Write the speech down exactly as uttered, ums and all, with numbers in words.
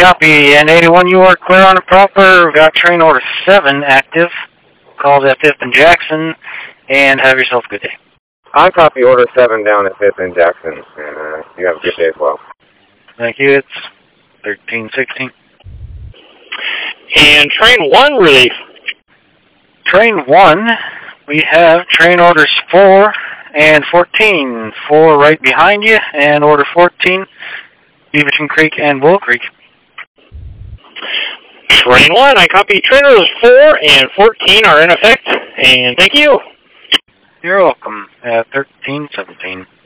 copy. And eighty-one, you are clear on the proper. We've got train order seven active. Calls at fifth and Jackson. And have yourself a good day. I copy order seven down at fifth and Jackson. And uh, you have a good day as well. Thank you. It's thirteen sixteen. And train one relief. Train one, we have train orders four and fourteen. Four right behind you, and order fourteen, Beaverton Creek and Bull Creek. Train one, I copy. Train orders four and fourteen are in effect, and thank you. You're welcome. At thirteen seventeen.